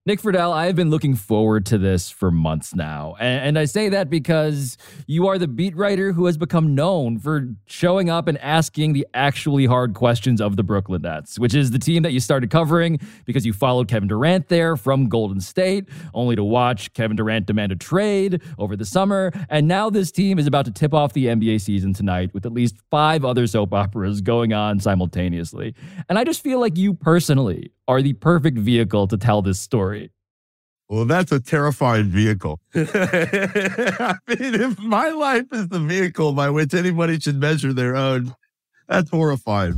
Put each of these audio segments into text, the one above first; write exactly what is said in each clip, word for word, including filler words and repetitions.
Nick Friedell, I have been looking forward to this for months now. And, and I say that because you are the beat writer who has become known for showing up and asking the actually hard questions of the Brooklyn Nets, which is the team that you started covering because you followed Kevin Durant there from Golden State, only to watch Kevin Durant demand a trade over the summer. And now this team is about to tip off the N B A season tonight with at least five other soap operas going on simultaneously. And I just feel like you personally are the perfect vehicle to tell this story. Well, that's a terrifying vehicle. I mean, if my life is the vehicle by which anybody should measure their own, that's horrifying.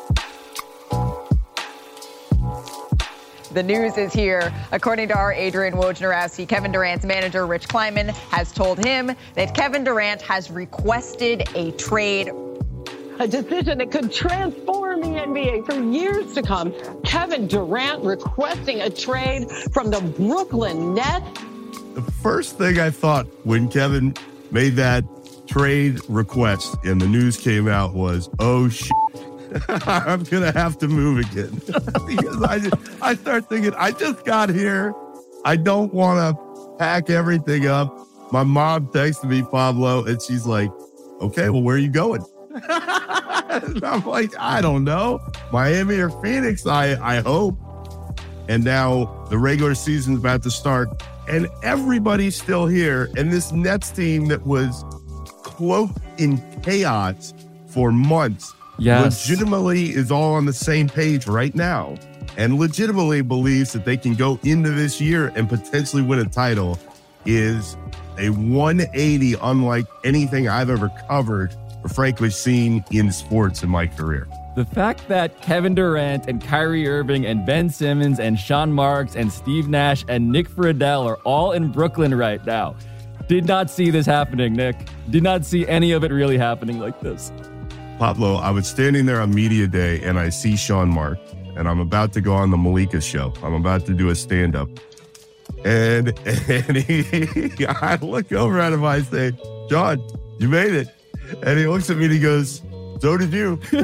The news is here. According to our Adrian Wojnarowski, Kevin Durant's manager, Rich Kleiman, has told him that Kevin Durant has requested a trade. A decision that could transform the N B A for years to come. Kevin Durant requesting a trade from the Brooklyn Nets. The first thing I thought when Kevin made that trade request and the news came out was, oh, shit, I'm going to have to move again. Because I, just, I start thinking, I just got here. I don't want to pack everything up. My mom texted me, Pablo, and she's like, okay, well, where are you going? I'm like, I don't know. Miami or Phoenix, I, I hope. And now the regular season's about to start, and everybody's still here. And this Nets team that was cloaked in chaos for months yes. legitimately is all on the same page right now and legitimately believes that they can go into this year and potentially win a title is a one eighty unlike anything I've ever covered or frankly seen in sports in my career. The fact that Kevin Durant and Kyrie Irving and Ben Simmons and Sean Marks and Steve Nash and Nick Friedell are all in Brooklyn right now. Did not see this happening, Nick. Did not see any of it really happening like this. Pablo, I was standing there on media day and I see Sean Marks and I'm about to go on the Malika show. I'm about to do a stand-up. And, and he, I look over at him, I say, John, you made it. And he looks at me and he goes, so did you. And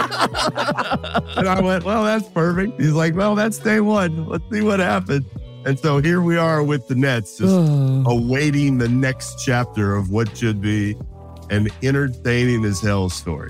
I went, well, that's perfect. He's like, well, that's day one. Let's see what happens. And so here we are with the Nets, just awaiting the next chapter of what should be an entertaining as hell story.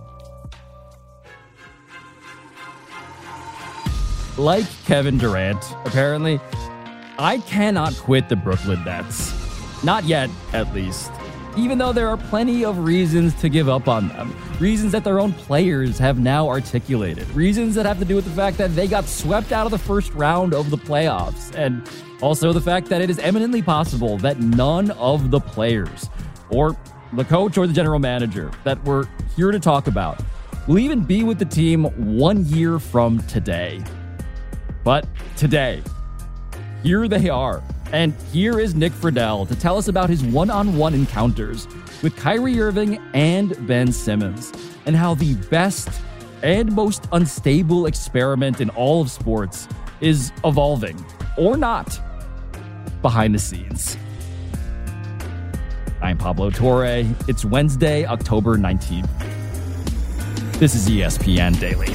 Like Kevin Durant, apparently, I cannot quit the Brooklyn Nets. Not yet, at least. Even though there are plenty of reasons to give up on them. Reasons that their own players have now articulated. Reasons that have to do with the fact that they got swept out of the first round of the playoffs. And also the fact that it is eminently possible that none of the players, or the coach or the general manager that we're here to talk about, will even be with the team one year from today. But today, here they are. And here is Nick Friedell to tell us about his one-on-one encounters with Kyrie Irving and Ben Simmons, and how the best and most unstable experiment in all of sports is evolving, or not, behind the scenes. I'm Pablo Torre. It's Wednesday, October nineteenth. This is E S P N Daily.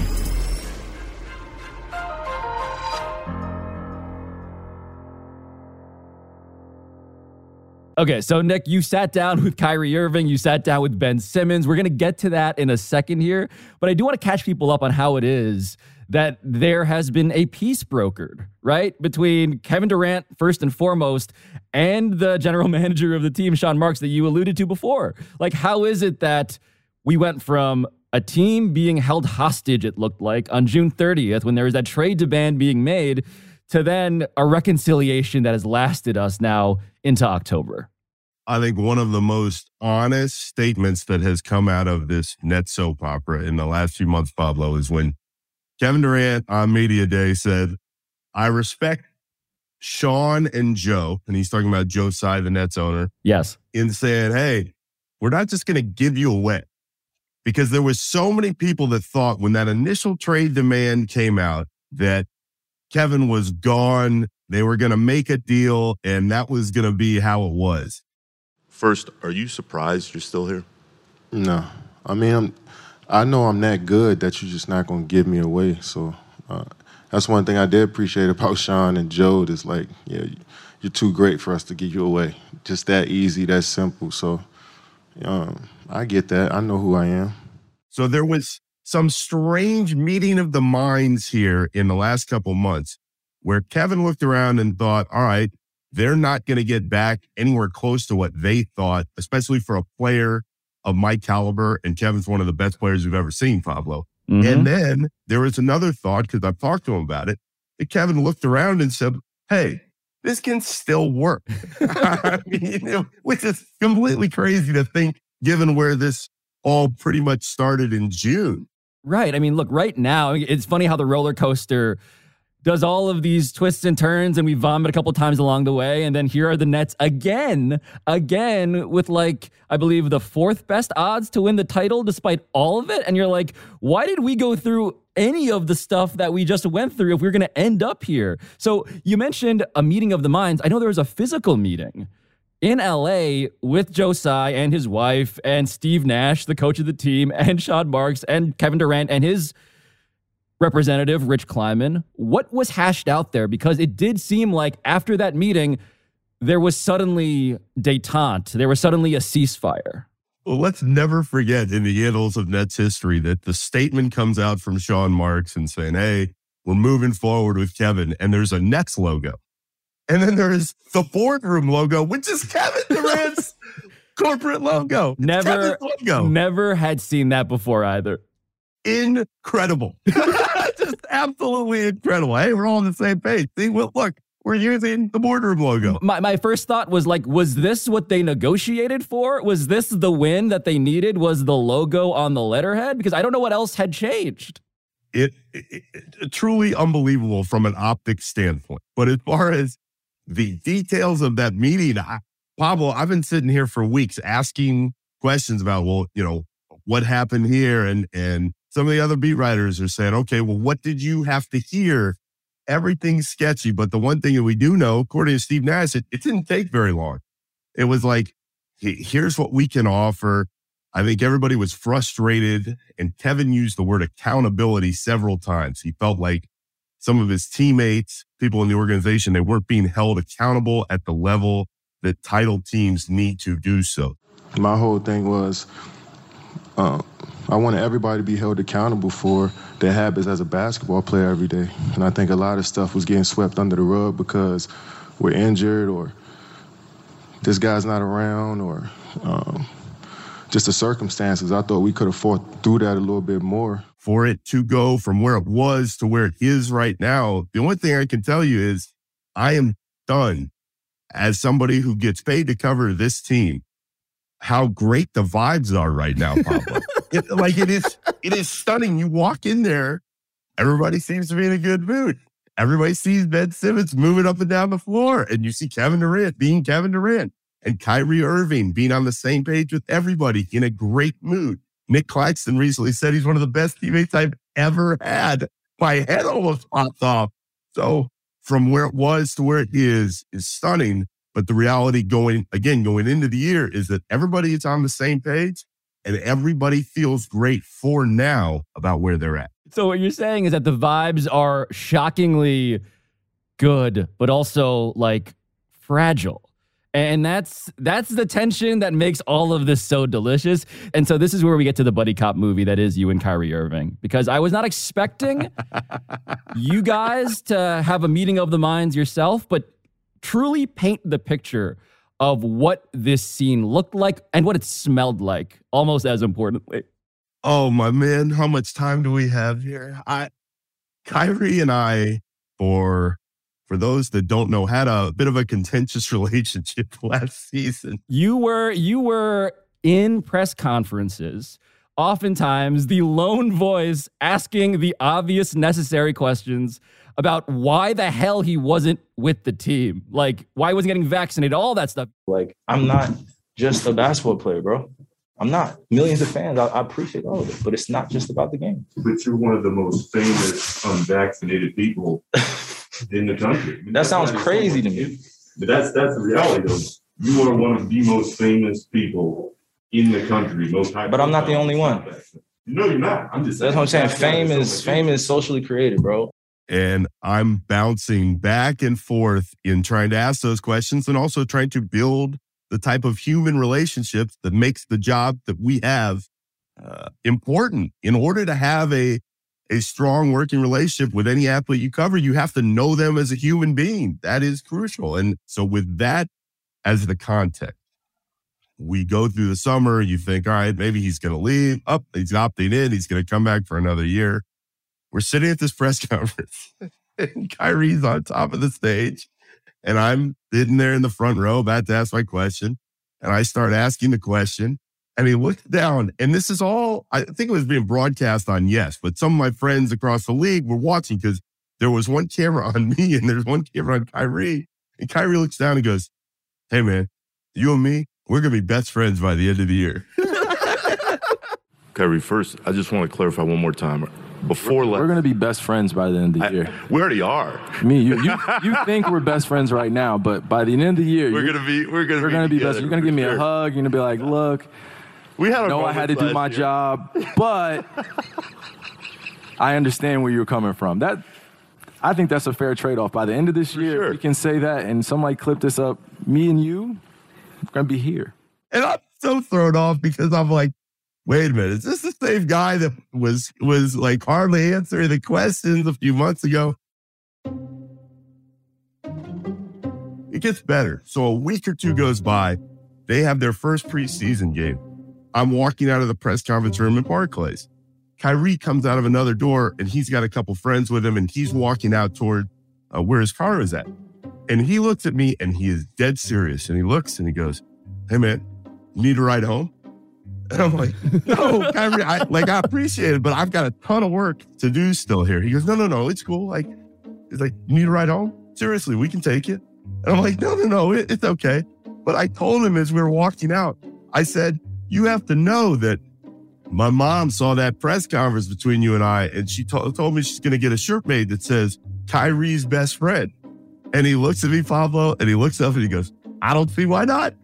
Okay, so Nick, you sat down with Kyrie Irving, you sat down with Ben Simmons. We're going to get to that in a second here, but I do want to catch people up on how it is that there has been a peace brokered, right, between Kevin Durant, first and foremost, and the general manager of the team, Sean Marks, that you alluded to before. Like, how is it that we went from a team being held hostage, it looked like, on June thirtieth, when there was that trade demand being made, to then a reconciliation that has lasted us now into October? I think one of the most honest statements that has come out of this net soap opera in the last few months, Pablo, is when Kevin Durant on media day said, I respect Sean and Joe, and he's talking about Joe Tsai, the Nets owner. Yes. In saying, hey, we're not just going to give you away. Because there was so many people that thought when that initial trade demand came out that Kevin was gone, they were going to make a deal, and that was going to be how it was. First, are you surprised you're still here? No. I mean, I'm, I know I'm that good that you're just not going to give me away. So uh, that's one thing I did appreciate about Sean and Joe is like, yeah, you're too great for us to give you away. Just that easy, that simple. So um, I get that. I know who I am. So there was some strange meeting of the minds here in the last couple months where Kevin looked around and thought, all right, they're not going to get back anywhere close to what they thought, especially for a player of my caliber. And Kevin's one of the best players we've ever seen, Pablo. Mm-hmm. And then there was another thought, because I've talked to him about it, that Kevin looked around and said, hey, this can still work. I mean, which is completely crazy to think, given where this all pretty much started in June. Right. I mean, look, right now, it's funny how the roller coaster does all of these twists and turns, and we vomit a couple times along the way. And then here are the Nets again, again, with like, I believe the fourth best odds to win the title despite all of it. And you're like, why did we go through any of the stuff that we just went through if we're going to end up here? So you mentioned a meeting of the minds. I know there was a physical meeting in L A with Joe Tsai and his wife and Steve Nash, the coach of the team, and Sean Marks and Kevin Durant and his representative, Rich Kleiman. What was hashed out there? Because it did seem like after that meeting, there was suddenly détente. There was suddenly a ceasefire. Well, let's never forget in the annals of Nets history that the statement comes out from Sean Marks and saying, hey, we're moving forward with Kevin. And there's a Nets logo. And then there's the boardroom logo, which is Kevin Durant's corporate logo. Never, logo. never had seen that before either. Incredible. Just absolutely incredible. Hey, we're all on the same page. See, well, look, we're using the boardroom logo. My my first thought was like, was this what they negotiated for? Was this the win that they needed? Was the logo on the letterhead? Because I don't know what else had changed. It, it, it truly unbelievable from an optics standpoint. But as far as the details of that meeting, I, Pablo, I've been sitting here for weeks asking questions about, well, you know, what happened here? And, and some of the other beat writers are saying, okay, well, what did you have to hear? Everything's sketchy. But the one thing that we do know, according to Steve Nash, it, it didn't take very long. It was like, here's what we can offer. I think everybody was frustrated. And Kevin used the word accountability several times. He felt like some of his teammates, people in the organization, they weren't being held accountable at the level that title teams need to do so. My whole thing was, uh, I wanted everybody to be held accountable for their habits as a basketball player every day. And I think a lot of stuff was getting swept under the rug because we're injured or this guy's not around or um, just the circumstances. I thought we could have fought through that a little bit more. For it to go from where it was to where it is right now, the only thing I can tell you is I am stunned as somebody who gets paid to cover this team, how great the vibes are right now, Pablo. it, like it is, it is stunning. You walk in there, everybody seems to be in a good mood. Everybody sees Ben Simmons moving up and down the floor, and you see Kevin Durant being Kevin Durant and Kyrie Irving being on the same page with everybody in a great mood. Nick Claxton recently said he's one of the best teammates I've ever had. My head almost popped off. So from where it was to where it is, is stunning. But the reality going, again, going into the year is that everybody is on the same page and everybody feels great for now about where they're at. So what you're saying is that the vibes are shockingly good, but also like fragile. And that's that's the tension that makes all of this so delicious. And so this is where we get to the buddy cop movie that is you and Kyrie Irving. Because I was not expecting you guys to have a meeting of the minds yourself, but truly paint the picture of what this scene looked like and what it smelled like, almost as importantly. Oh, my man, how much time do we have here? I, Kyrie and I, for... For those that don't know, had a bit of a contentious relationship last season. You were you were in press conferences, oftentimes the lone voice asking the obvious necessary questions about why the hell he wasn't with the team. Like, why he wasn't getting vaccinated, all that stuff. Like, I'm not just a basketball player, bro. I'm not. Millions of fans, I, I appreciate all of it, but it's not just about the game. But you're one of the most famous unvaccinated people in the country. I mean, that sounds crazy to me. But that's that's the reality, though. You are one of the most famous people in the country. Most high. But I'm not the only one. No, you're not. I'm just. That's what I'm saying. Fame is fame is socially created, bro. And I'm bouncing back and forth in trying to ask those questions and also trying to build the type of human relationships that makes the job that we have uh, important. In order to have a, a strong working relationship with any athlete you cover, you have to know them as a human being. That is crucial. And so with that as the context, we go through the summer, you think, all right, maybe he's going to leave. Up, oh, he's opting in. He's going to come back for another year. We're sitting at this press conference and Kyrie's on top of the stage and I'm sitting there in the front row about to ask my question. And I start asking the question and he looked down, and this is all, I think it was being broadcast on Yes, but some of my friends across the league were watching because there was one camera on me and there's one camera on Kyrie. And Kyrie looks down and goes, hey man, you and me, we're going to be best friends by the end of the year. Kyrie, first, I just want to clarify one more time. Before we're, we're going to be best friends by the end of the I, year. We already are. Me, you, you, you think we're best friends right now, but by the end of the year, we're going to be. We're going to be, gonna be best. You're going to give me sure. a hug. You're going to be like, look, we had. No, I had to do my year. job, but I understand where you're coming from. That, I think that's a fair trade-off. By the end of this year, sure. we can say that, and somebody clip this up. Me and you, we're going to be here. And I'm so thrown off because I'm like, wait a minute, is this the same guy that was was like hardly answering the questions a few months ago? It gets better. So a week or two goes by. They have their first preseason game. I'm walking out of the press conference room in Barclays. Kyrie comes out of another door and he's got a couple friends with him and he's walking out toward uh, where his car is at. And he looks at me and he is dead serious. And he looks and he goes, hey man, you need a ride home? And I'm like, no, Kyrie, I, like, I appreciate it, but I've got a ton of work to do still here. He goes, no, no, no, it's cool. Like, he's like, you need a ride home? Seriously, we can take it. And I'm like, no, no, no, it, it's okay. But I told him as we were walking out, I said, you have to know that my mom saw that press conference between you and I, and she to- told me she's going to get a shirt made that says Kyrie's best friend. And he looks at me, Pablo, and he looks up and he goes, I don't see why not.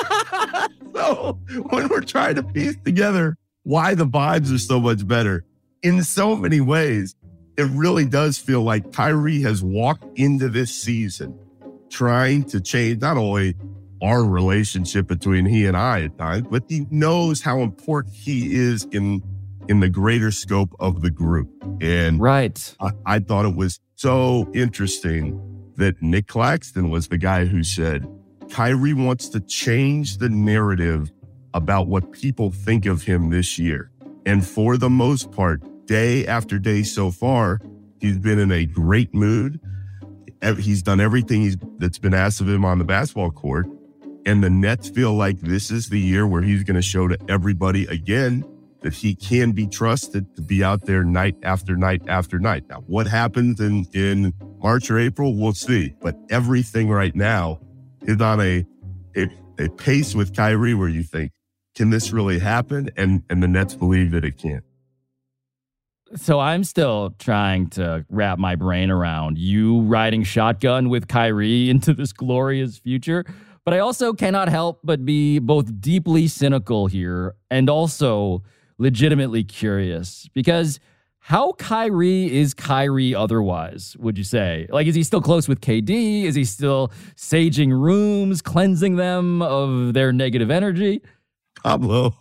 So when we're trying to piece together why the vibes are so much better, in so many ways, it really does feel like Kyrie has walked into this season trying to change not only our relationship between he and I at times, but he knows how important he is in in the greater scope of the group. And right. I, I thought it was so interesting that Nick Claxton was the guy who said, Kyrie wants to change the narrative about what people think of him this year. And for the most part, day after day so far, he's been in a great mood. He's done everything he's, that's been asked of him on the basketball court. And the Nets feel like this is the year where he's going to show to everybody again that he can be trusted to be out there night after night after night. Now, what happens in, in March or April, we'll see. But everything right now is on a, a a pace with Kyrie where you think, can this really happen? And and the Nets believe that it can. So I'm still trying to wrap my brain around you riding shotgun with Kyrie into this glorious future. But I also cannot help but be both deeply cynical here and also legitimately curious, because how Kyrie is Kyrie otherwise, would you say? Like, is he still close with K D? Is he still saging rooms, cleansing them of their negative energy? Pablo.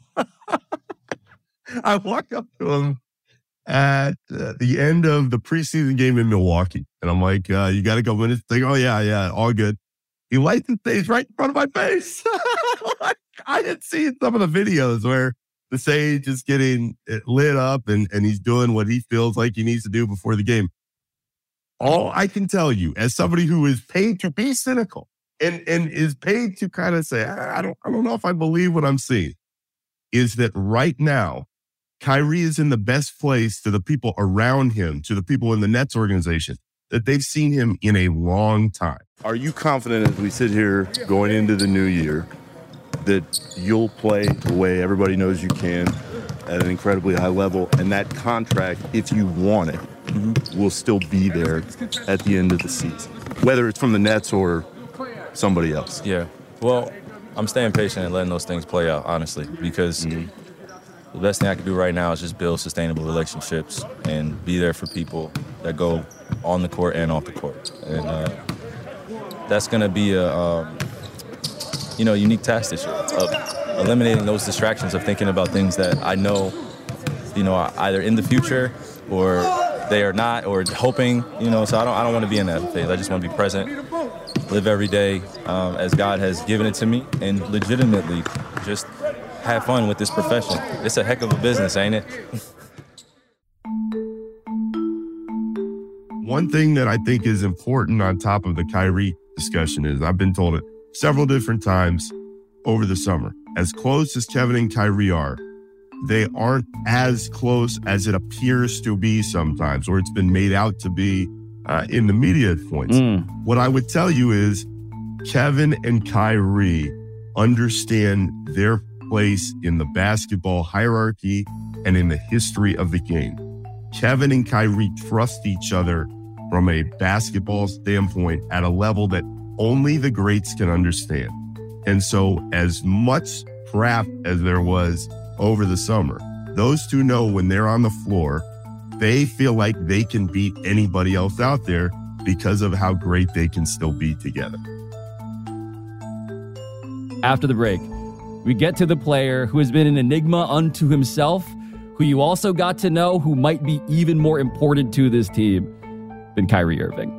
I walk up to him at uh, the end of the preseason game in Milwaukee, and I'm like, uh, you got to go win this thing. Oh, yeah, yeah, all good. He lights the stage right in front of my face. I had seen some of the videos where the stage is getting lit up and, and he's doing what he feels like he needs to do before the game. All I can tell you, as somebody who is paid to be cynical and, and is paid to kind of say, I don't, I don't know if I believe what I'm seeing, is that right now, Kyrie is in the best place to the people around him, to the people in the Nets organization, that they've seen him in a long time. Are you confident as we sit here going into the new year that you'll play the way everybody knows you can at an incredibly high level, and that contract, if you want it, mm-hmm. will still be there at the end of the season, whether it's from the Nets or somebody else? Yeah. Well, I'm staying patient and letting those things play out, honestly, because mm-hmm. the best thing I can do right now is just build sustainable relationships and be there for people that go on the court and off the court. And uh, that's going to be a, um, you know, unique task this year of eliminating those distractions of thinking about things that I know, you know, are either in the future or they are not, or hoping, you know. So I don't, I don't want to be in that phase. I just want to be present, live every day um, as God has given it to me, and legitimately just have fun with this profession. It's a heck of a business, ain't it? One thing that I think is important on top of the Kyrie discussion is, I've been told it several different times over the summer, as close as Kevin and Kyrie are, they aren't as close as it appears to be sometimes, or it's been made out to be uh, in the media points. Mm. What I would tell you is Kevin and Kyrie understand their place in the basketball hierarchy and in the history of the game. Kevin and Kyrie trust each other from a basketball standpoint at a level that only the greats can understand. And so as much crap as there was over the summer, those two know when they're on the floor, they feel like they can beat anybody else out there because of how great they can still be together. After the break, we get to the player who has been an enigma unto himself, who you also got to know who might be even more important to this team than Kyrie Irving.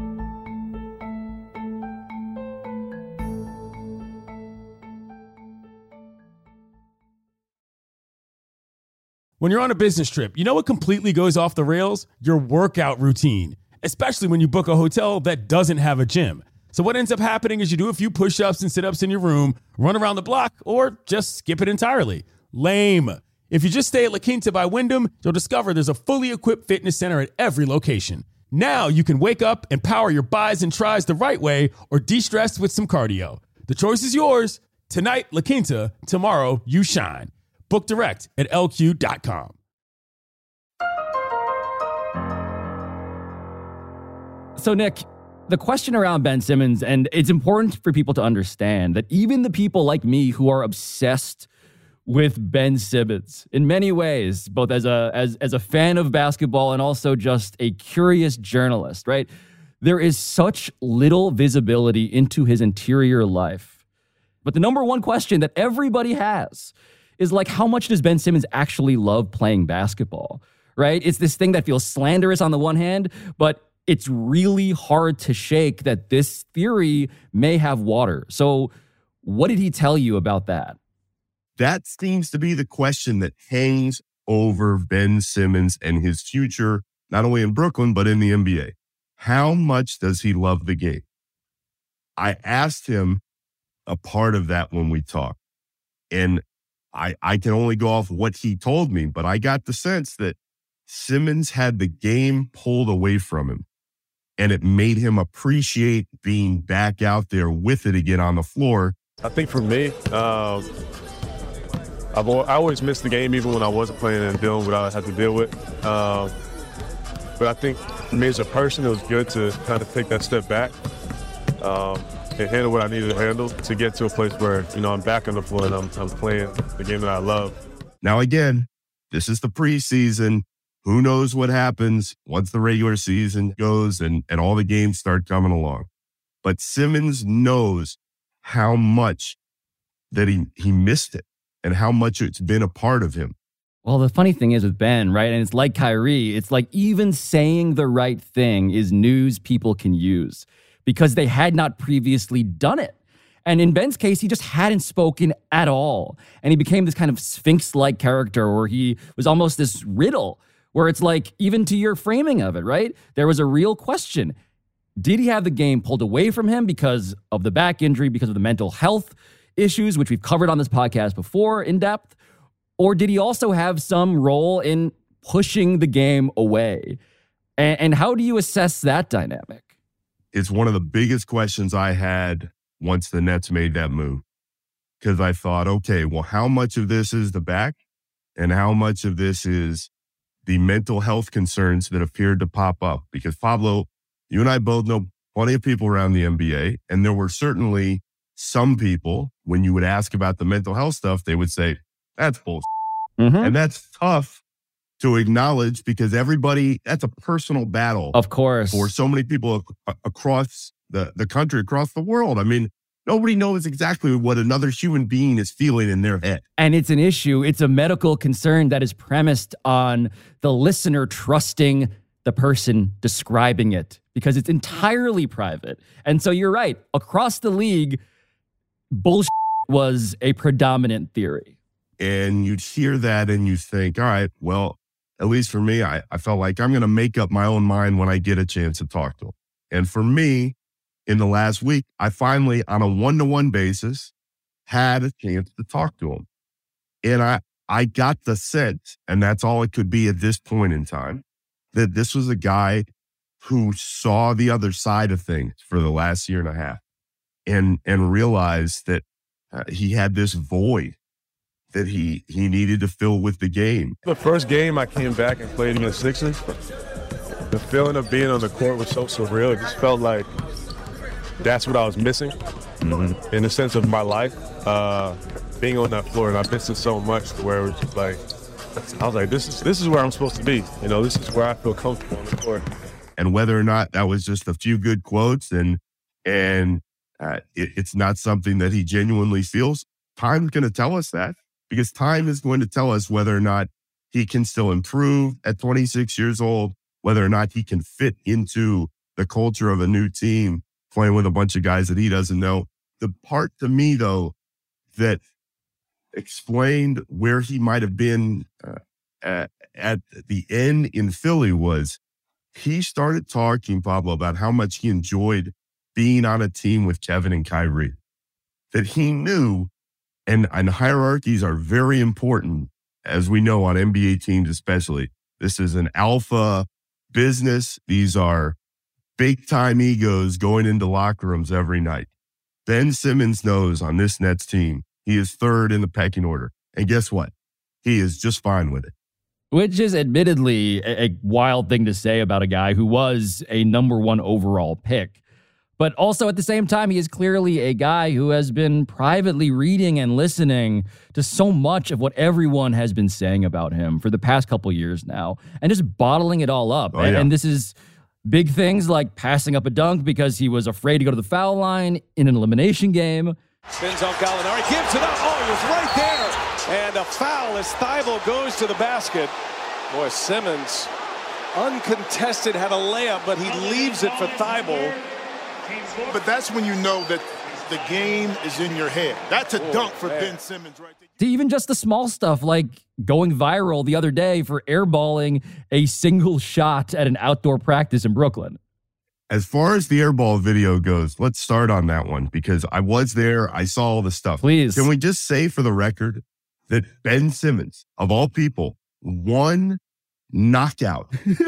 When you're on a business trip, you know what completely goes off the rails? Your workout routine, especially when you book a hotel that doesn't have a gym. So what ends up happening is you do a few push-ups and sit-ups in your room, run around the block, or just skip it entirely. Lame. If you just stay at La Quinta by Wyndham, you'll discover there's a fully equipped fitness center at every location. Now you can wake up and power your bis and tris the right way, or de-stress with some cardio. The choice is yours. Tonight, La Quinta. Tomorrow, you shine. Book direct at L Q dot com. So, Nick, the question around Ben Simmons, and it's important for people to understand that even the people like me who are obsessed with Ben Simmons in many ways, both as a as as a fan of basketball and also just a curious journalist, right? There is such little visibility into his interior life. But the number one question that everybody has is like, how much does Ben Simmons actually love playing basketball, right? It's this thing that feels slanderous on the one hand, but it's really hard to shake that this theory may have water. So what did he tell you about that? That seems to be the question that hangs over Ben Simmons and his future, not only in Brooklyn, but in the N B A. How much does he love the game? I asked him a part of that when we talked, and I, I can only go off what he told me, but I got the sense that Simmons had the game pulled away from him, and it made him appreciate being back out there with it again on the floor. I think for me, um, I've al- I always missed the game even when I wasn't playing and dealing with what I had to deal with. Um, but I think for me as a person, it was good to kind of take that step back um, and handle what I needed to handle to get to a place where, you know, I'm back on the floor and I'm, I'm playing the game that I love. Now, again, this is the preseason. Who knows what happens once the regular season goes and, and all the games start coming along. But Simmons knows how much that he, he missed it and how much it's been a part of him. Well, the funny thing is with Ben, right? And it's like Kyrie, it's like even saying the right thing is news people can use because they had not previously done it. And in Ben's case, he just hadn't spoken at all. And he became this kind of Sphinx-like character where he was almost this riddle, where it's like, even to your framing of it, right? There was a real question. Did he have the game pulled away from him because of the back injury, because of the mental health issues, which we've covered on this podcast before in depth? Or did he also have some role in pushing the game away? And, and how do you assess that dynamic? It's one of the biggest questions I had once the Nets made that move. Because I thought, okay, well, how much of this is the back and how much of this is the mental health concerns that appeared to pop up? Because Pablo, you and I both know plenty of people around the N B A, and there were certainly some people, when you would ask about the mental health stuff, they would say, that's bullshit. Mm-hmm. And that's tough to acknowledge because everybody, that's a personal battle. Of course. For so many people ac- across the, the country, across the world. I mean, nobody knows exactly what another human being is feeling in their head. And it's an issue. It's a medical concern that is premised on the listener trusting the person describing it because it's entirely private. And so you're right. Across the league, bullshit was a predominant theory. And you'd hear that and you think, all right, well, at least for me, I, I felt like I'm going to make up my own mind when I get a chance to talk to him. And for me, in the last week, I finally, on a one-to-one basis, had a chance to talk to him. And I, I got the sense, and that's all it could be at this point in time, that this was a guy who saw the other side of things for the last year and a half and, and realized that uh, he had this void that he he needed to fill with the game. The first game I came back and played against Sixers, the feeling of being on the court was so surreal. It just felt like that's what I was missing mm-hmm. in the sense of my life. Uh, being on that floor, and I missed it so much where it was just like, I was like, this is this is where I'm supposed to be. You know, this is where I feel comfortable on the court. And whether or not that was just a few good quotes and and uh, it, it's not something that he genuinely feels, time's going to tell us that. Because time is going to tell us whether or not he can still improve at twenty-six years old, whether or not he can fit into the culture of a new team, playing with a bunch of guys that he doesn't know. The part to me, though, that explained where he might have been uh, at, at the end in Philly was he started talking, Pablo, about how much he enjoyed being on a team with Kevin and Kyrie. That he knew And, and hierarchies are very important, as we know on N B A teams especially. This is an alpha business. These are big-time egos going into locker rooms every night. Ben Simmons knows on this Nets team, he is third in the pecking order. And guess what? He is just fine with it. Which is admittedly a, a wild thing to say about a guy who was a number one overall pick. But also at the same time, he is clearly a guy who has been privately reading and listening to so much of what everyone has been saying about him for the past couple years now and just bottling it all up. Oh, and, yeah. and this is big things like passing up a dunk because he was afraid to go to the foul line in an elimination game. Spins on Gallinari, gives it up. Oh, he was right there. And a foul as Thybulle goes to the basket. Boy, Simmons, uncontested, had a layup, but he leaves it for Thybulle. But that's when you know that the game is in your head. That's a oh, dunk for man. Ben Simmons right there. To even just the small stuff like going viral the other day for airballing a single shot at an outdoor practice in Brooklyn. As far as the airball video goes, let's start on that one because I was there. I saw all the stuff. Please. Can we just say for the record that Ben Simmons, of all people, won knockout.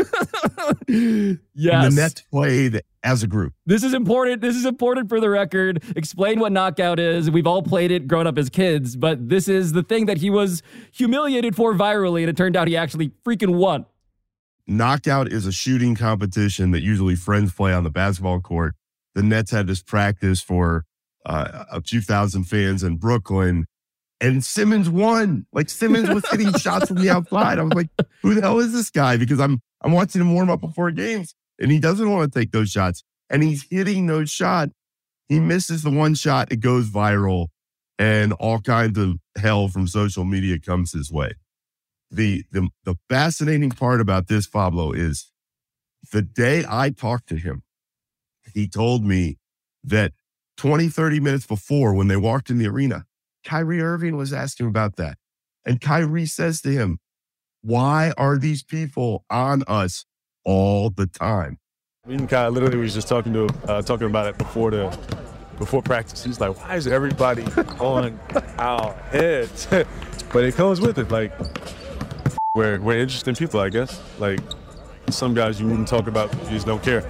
Yes. The Nets played as a group. This is important. This is important for the record. Explain what knockout is. We've all played it growing up as kids, but this is the thing that he was humiliated for virally, and it turned out he actually freaking won. Knockout is a shooting competition that usually friends play on the basketball court. The Nets had this practice for uh, a few thousand fans in Brooklyn, and Simmons won. Like, Simmons was hitting shots from the outside. I was like, who the hell is this guy? Because I'm I'm watching him warm up before games, and he doesn't want to take those shots. And he's hitting those shots. He misses the one shot. It goes viral, and all kinds of hell from social media comes his way. The, the, the fascinating part about this, Pablo, is the day I talked to him, he told me that twenty, thirty minutes before, when they walked in the arena, Kyrie Irving was asking about that. And Kyrie says to him, why are these people on us all the time? Me and Kai literally was just talking to uh, talking about it before the before practice. He's like, why is everybody on our heads? But it comes with it. Like, we're, we're interesting people, I guess. Like, some guys you wouldn't talk about, you just don't care.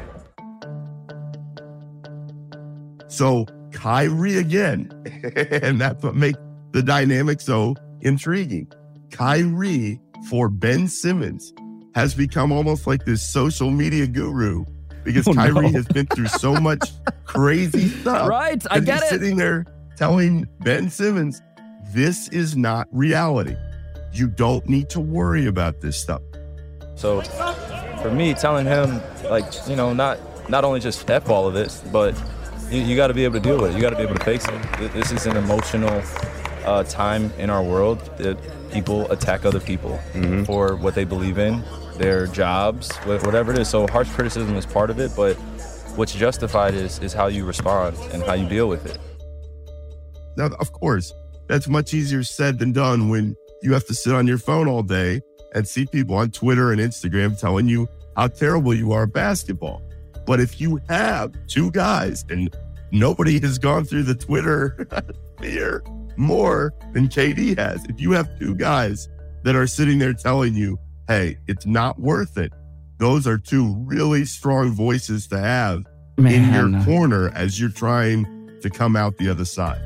So Kyrie again, and that's what makes the dynamic so intriguing. Kyrie, for Ben Simmons, has become almost like this social media guru because oh, Kyrie no. has been through so much crazy stuff. Right, I get he's it. Sitting there telling Ben Simmons, this is not reality. You don't need to worry about this stuff. So for me, telling him, like, you know, not not only just F all of this, but you, you got to be able to deal with it. You got to be able to face it. This is an emotional uh, time in our world that people attack other people mm-hmm. for what they believe in, their jobs, whatever it is. So harsh criticism is part of it, but what's justified is is how you respond and how you deal with it. Now, of course, that's much easier said than done when you have to sit on your phone all day and see people on Twitter and Instagram telling you how terrible you are at basketball. But if you have two guys, and nobody has gone through the Twitter fear more than K D has, if you have two guys that are sitting there telling you, hey, it's not worth it, those are two really strong voices to have Man. in your corner as you're trying to come out the other side.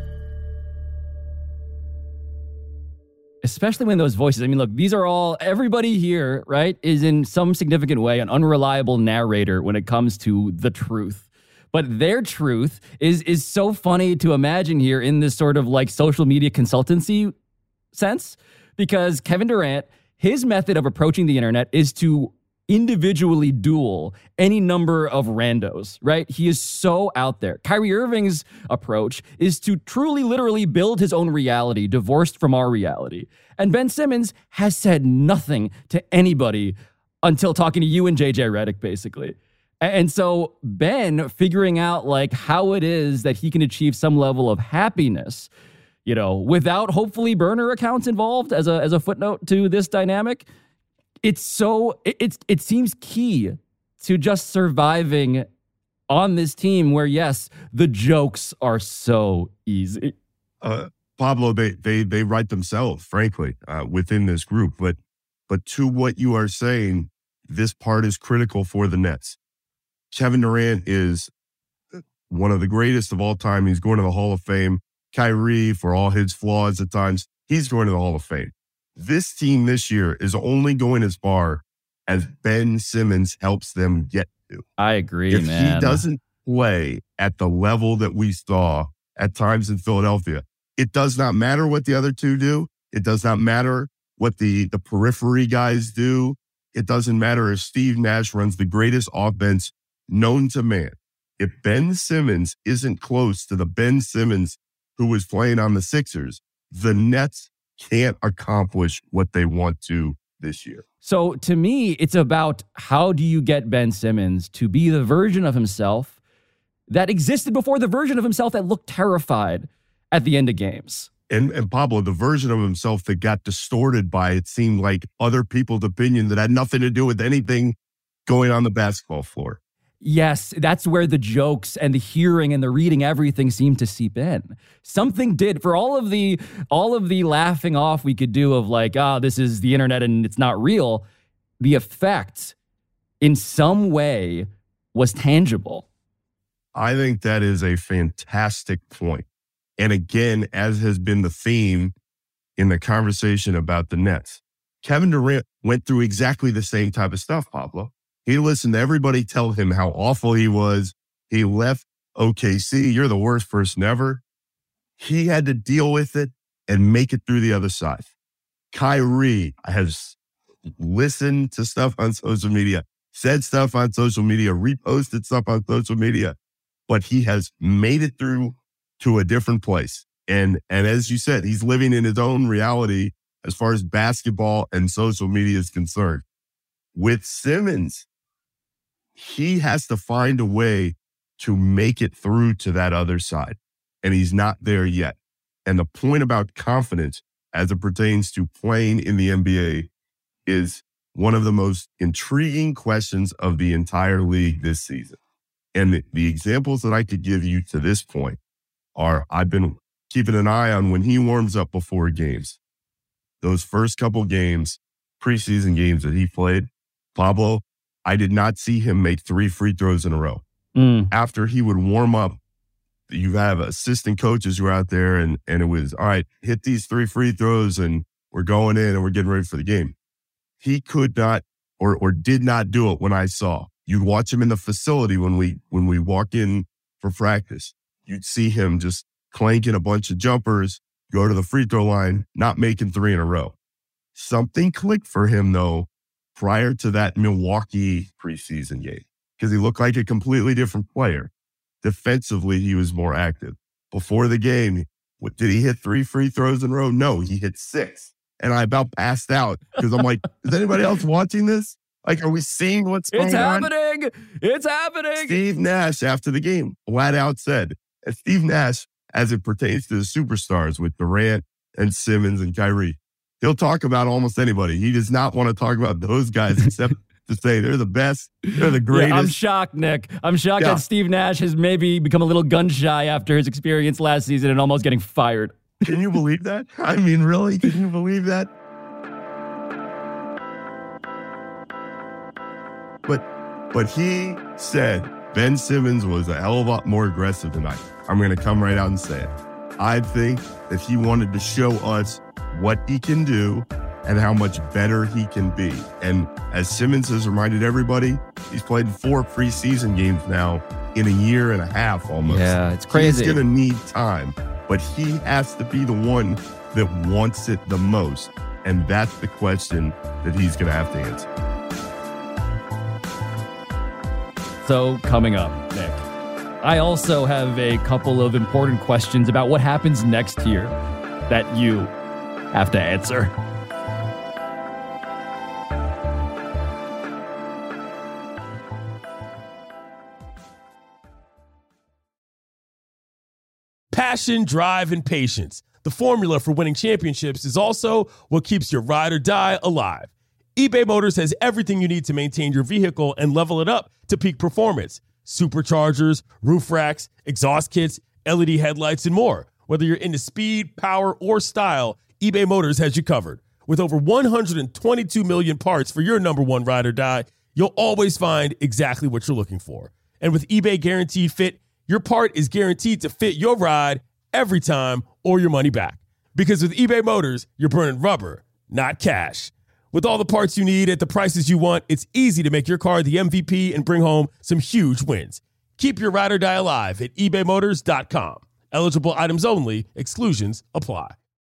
Especially when those voices, I mean, look, these are all, everybody here, right, is in some significant way an unreliable narrator when it comes to the truth. But their truth is is so funny to imagine here in this sort of like social media consultancy sense, because Kevin Durant, his method of approaching the internet is to individually duel any number of randos, right? He is so out there. Kyrie Irving's approach is to truly, literally build his own reality, divorced from our reality. And Ben Simmons has said nothing to anybody until talking to you and J J Redick, basically. And so Ben figuring out like how it is that he can achieve some level of happiness, you know, without hopefully burner accounts involved as a as a footnote to this dynamic. It's so, it, it's, it seems key to just surviving on this team where, yes, the jokes are so easy. Uh, Pablo, they, they, they write themselves, frankly, uh, within this group. But, but to what you are saying, this part is critical for the Nets. Kevin Durant is one of the greatest of all time. He's going to the Hall of Fame. Kyrie, for all his flaws at times, he's going to the Hall of Fame. This team this year is only going as far as Ben Simmons helps them get to. I agree, if man. If he doesn't play at the level that we saw at times in Philadelphia, it does not matter what the other two do. It does not matter what the, the periphery guys do. It doesn't matter if Steve Nash runs the greatest offense known to man. If Ben Simmons isn't close to the Ben Simmons who was playing on the Sixers, the Nets can't accomplish what they want to this year. So to me, it's about how do you get Ben Simmons to be the version of himself that existed before the version of himself that looked terrified at the end of games. And, and Pablo, the version of himself that got distorted by, it seemed like, other people's opinion that had nothing to do with anything going on the basketball floor. Yes, that's where the jokes and the hearing and the reading everything seemed to seep in. Something did, for all of the all of the laughing off we could do of like, ah, oh, this is the internet and it's not real, the effect in some way was tangible. I think that is a fantastic point. And again, as has been the theme in the conversation about the Nets, Kevin Durant went through exactly the same type of stuff, Pablo. He listened to everybody tell him how awful he was. He left O K C. You're the worst person ever. He had to deal with it and make it through the other side. Kyrie has listened to stuff on social media, said stuff on social media, reposted stuff on social media, but he has made it through to a different place. And, and as you said, he's living in his own reality as far as basketball and social media is concerned. With Simmons, he has to find a way to make it through to that other side, and he's not there yet. And the point about confidence as it pertains to playing in the N B A is one of the most intriguing questions of the entire league this season. And the, the examples that I could give you to this point are, I've been keeping an eye on when he warms up before games. Those first couple games, preseason games that he played, Pablo, I did not see him make three free throws in a row. Mm. After he would warm up, you have assistant coaches who are out there and, and it was, all right, hit these three free throws and we're going in and we're getting ready for the game. He could not or or did not do it when I saw. You'd watch him in the facility when we when we walk in for practice. You'd see him just clanking a bunch of jumpers, go to the free throw line, not making three in a row. Something clicked for him, though, prior to that Milwaukee preseason game, because he looked like a completely different player. Defensively, he was more active. Before the game, what, did he hit three free throws in a row? No, he hit six. And I about passed out because I'm like, is anybody else watching this? Like, are we seeing what's going it's on? It's happening. It's happening. Steve Nash, after the game, flat out said, and Steve Nash, as it pertains to the superstars with Durant and Simmons and Kyrie, he'll talk about almost anybody. He does not want to talk about those guys except to say they're the best, they're the greatest. Yeah, I'm shocked, Nick. I'm shocked yeah. that Steve Nash has maybe become a little gun shy after his experience last season and almost getting fired. Can you believe that? I mean, really? Can you believe that? But but he said Ben Simmons was a hell of a lot more aggressive tonight. I'm going to come right out and say it. I think that he wanted to show us what he can do and how much better he can be. And as Simmons has reminded everybody, he's played four preseason games now in a year and a half almost. Yeah, it's crazy. He's going to need time, but he has to be the one that wants it the most. And that's the question that he's going to have to answer. So coming up, Nick, I also have a couple of important questions about what happens next year that you have to answer. Passion, drive, and patience. The formula for winning championships is also what keeps your ride or die alive. eBay Motors has everything you need to maintain your vehicle and level it up to peak performance. Superchargers, roof racks, exhaust kits, L E D headlights, and more. Whether you're into speed, power, or style, eBay Motors has you covered. With over one hundred twenty-two million parts for your number one ride or die, you'll always find exactly what you're looking for. And with eBay Guaranteed Fit, your part is guaranteed to fit your ride every time or your money back. Because with eBay Motors, you're burning rubber, not cash. With all the parts you need at the prices you want, it's easy to make your car the M V P and bring home some huge wins. Keep your ride or die alive at ebay motors dot com. Eligible items only. Exclusions apply.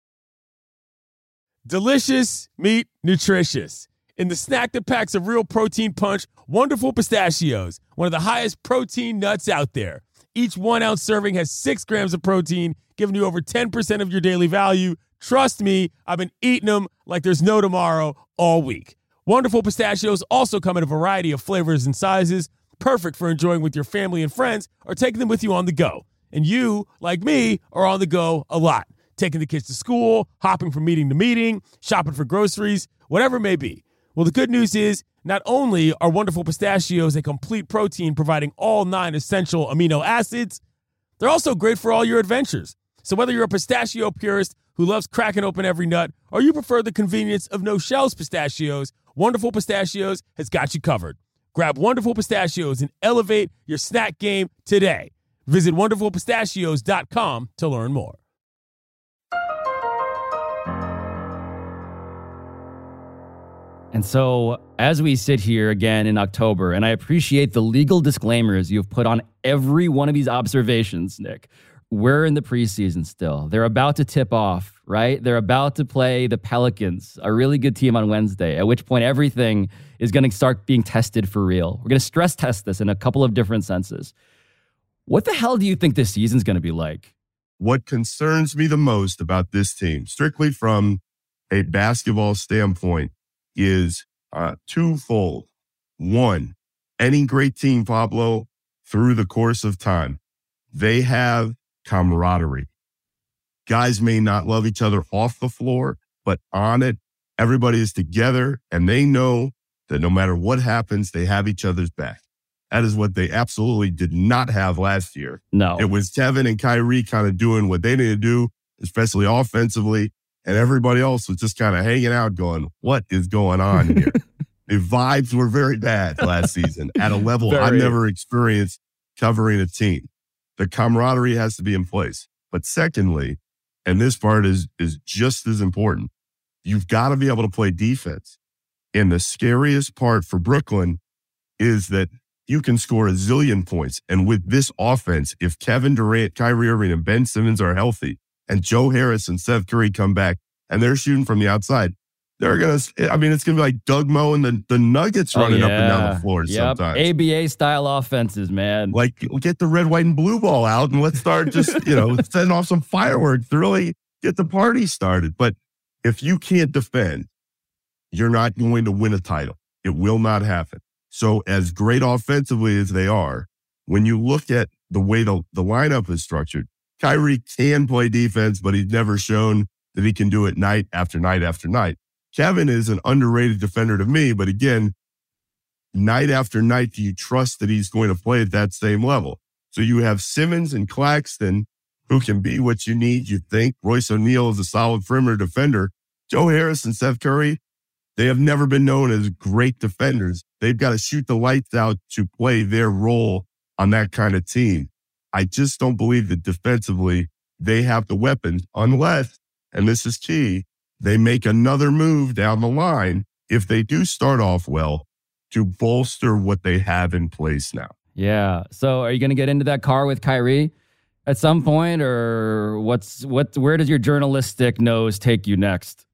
Delicious meat, nutritious. In the snack that packs a real protein punch, Wonderful Pistachios, one of the highest protein nuts out there. Each one-ounce serving has six grams of protein, giving you over ten percent of your daily value. Trust me, I've been eating them like there's no tomorrow all week. Wonderful Pistachios also come in a variety of flavors and sizes, perfect for enjoying with your family and friends or taking them with you on the go. And you, like me, are on the go a lot, taking the kids to school, hopping from meeting to meeting, shopping for groceries, whatever it may be. Well, the good news is not only are Wonderful Pistachios a complete protein providing all nine essential amino acids, they're also great for all your adventures. So whether you're a pistachio purist who loves cracking open every nut, or you prefer the convenience of no-shells pistachios, Wonderful Pistachios has got you covered. Grab Wonderful Pistachios and elevate your snack game today. Visit wonderful pistachios dot com to learn more. And so, as we sit here again in October, and I appreciate the legal disclaimers you've put on every one of these observations, Nick, we're in the preseason still. They're about to tip off, right? They're about to play the Pelicans, a really good team on Wednesday, at which point everything is going to start being tested for real. We're going to stress test this in a couple of different senses. What the hell do you think this season's going to be like? What concerns me the most about this team, strictly from a basketball standpoint, is uh, twofold. One, any great team, Pablo, through the course of time, they have camaraderie. Guys may not love each other off the floor, but on it, everybody is together, and they know that no matter what happens, they have each other's back. That is what they absolutely did not have last year. No. It was Kevin and Kyrie kind of doing what they needed to do, especially offensively, and everybody else was just kind of hanging out going, what is going on here? The vibes were very bad last season at a level very. I've never experienced covering a team. The camaraderie has to be in place. But secondly, and this part is, is just as important, you've got to be able to play defense. And the scariest part for Brooklyn is that you can score a zillion points. And with this offense, if Kevin Durant, Kyrie Irving, and Ben Simmons are healthy, and Joe Harris and Seth Curry come back, and they're shooting from the outside, they're going to, I mean, it's going to be like Doug Moe and the, the Nuggets running oh, up yeah. and down the floor yep. sometimes. A B A-style offenses, man. Like, get the red, white, and blue ball out and let's start just, you know, setting off some fireworks to really get the party started. But if you can't defend, you're not going to win a title. It will not happen. So as great offensively as they are, when you look at the way the, the lineup is structured, Kyrie can play defense, but he's never shown that he can do it night after night after night. Kevin is an underrated defender to me, but again, night after night, do you trust that he's going to play at that same level? So you have Simmons and Claxton, who can be what you need, you think. Royce O'Neal is a solid perimeter defender. Joe Harris and Seth Curry, they have never been known as great defenders. They've got to shoot the lights out to play their role on that kind of team. I just don't believe that defensively they have the weapons unless, and this is key, they make another move down the line if they do start off well to bolster what they have in place now. Yeah. So are you going to get into that car with Kyrie at some point, or what's what? Where does your journalistic nose take you next?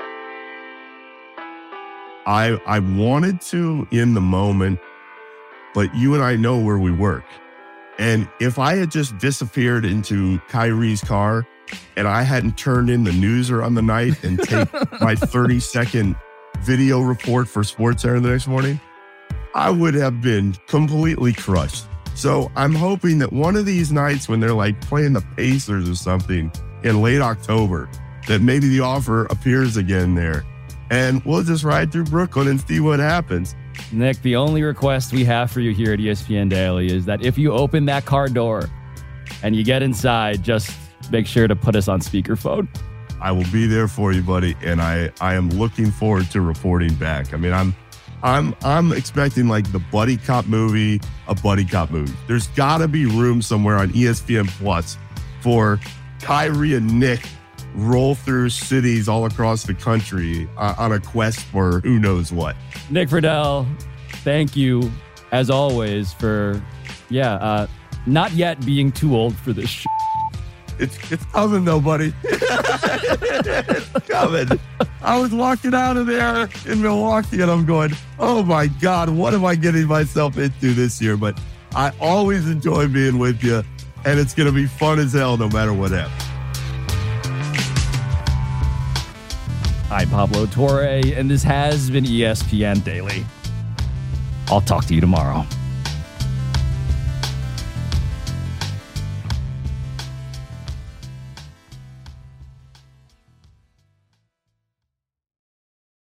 I I wanted to in the moment, but you and I know where we work. And if I had just disappeared into Kyrie's car and I hadn't turned in the newser on the night and take my thirty second video report for SportsCenter the next morning, I would have been completely crushed. So I'm hoping that one of these nights when they're like playing the Pacers or something in late October, that maybe the offer appears again there. And we'll just ride through Brooklyn and see what happens. Nick, the only request we have for you here at E S P N Daily is that if you open that car door and you get inside, just make sure to put us on speakerphone. I will be there for you, buddy, and I, I am looking forward to reporting back. I mean, I'm I'm I'm expecting like the buddy cop movie, a buddy cop movie. There's got to be room somewhere on E S P N Plus for Kyrie and Nick roll through cities all across the country uh, on a quest for who knows what. Nick Friedell, thank you as always for, yeah, uh, not yet being too old for this shit. It's it's coming though, buddy. It's coming. I was walking out of there in Milwaukee and I'm going, oh my God, what am I getting myself into this year? But I always enjoy being with you, and it's going to be fun as hell no matter what happens. I'm Pablo Torre, and this has been E S P N Daily. I'll talk to you tomorrow.